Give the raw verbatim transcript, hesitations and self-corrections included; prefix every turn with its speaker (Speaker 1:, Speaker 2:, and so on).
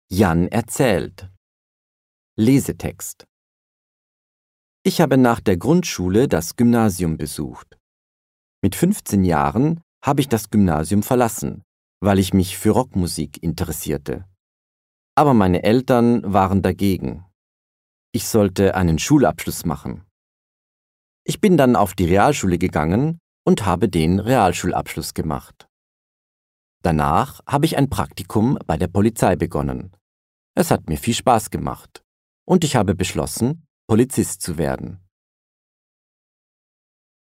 Speaker 1: Jan erzählt. Lesetext. Ich habe nach der Grundschule das Gymnasium besucht. Mit fünfzehn Jahren habe ich das Gymnasium verlassen, weil ich mich für Rockmusik interessierte. Aber meine Eltern waren dagegen. Ich sollte einen Schulabschluss machen. Ich bin dann auf die Realschule gegangen und habe den Realschulabschluss gemacht. Danach habe ich ein Praktikum bei der Polizei begonnen. Es hat mir viel Spaß gemacht und ich habe beschlossen, Polizist zu werden.